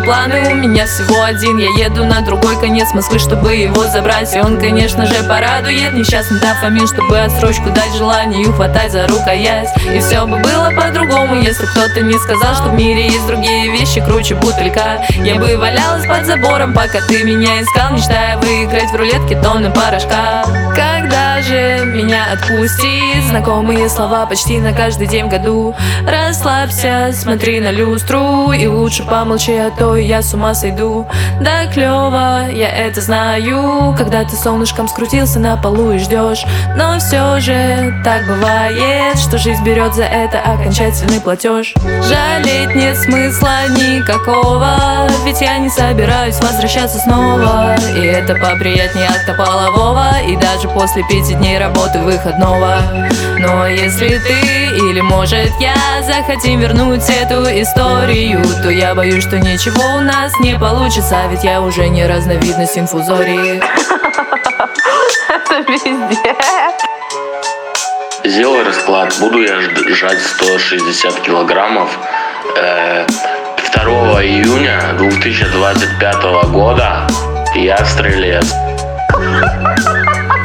планы у меня всего один. Я еду на другой конец Москвы, чтобы его забрать. И он, конечно же, порадует несчастный дофамин, чтобы отсрочку дать желанию хватать за рукоять. И все бы было по-другому, если кто-то не сказал, что в мире есть другие вещи круче бутылька. Я бы валялась под забором, пока ты меня искал, мечтая выиграть в рулетке тонны порошка. Когда же меня отпустит? Знакомые слова почти на каждый день в году. Расслабься, смотри на люстру, и лучше помолчи, а то я с ума сойду. Да клёво, я это знаю, когда ты солнышком скрутился на полу и ждешь. Но все же так бывает, что жизнь берет за это окончательный платеж. Жалеть нет смысла никакого, ведь я не собираюсь возвращаться снова. И это поприятнее акта полового, и даже после 5 дней работы выходного. Но если ты или может я захотим вернуть эту историю, то я боюсь, что ничего у нас не получится, ведь я уже не разновидность инфузории. Это везде. Сделай расклад, буду я жать 160 килограммов 2 июня 2025 года. Я стрелец.